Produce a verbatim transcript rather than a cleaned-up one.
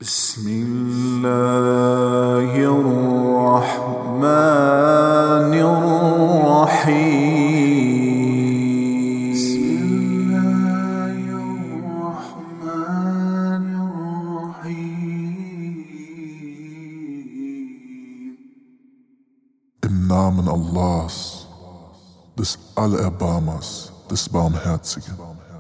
بسم الله الرحمن الرحيم بسم الله الرحمن الرحيم Im Namen Allahs, des Allerbarmers, des Barmherzigen.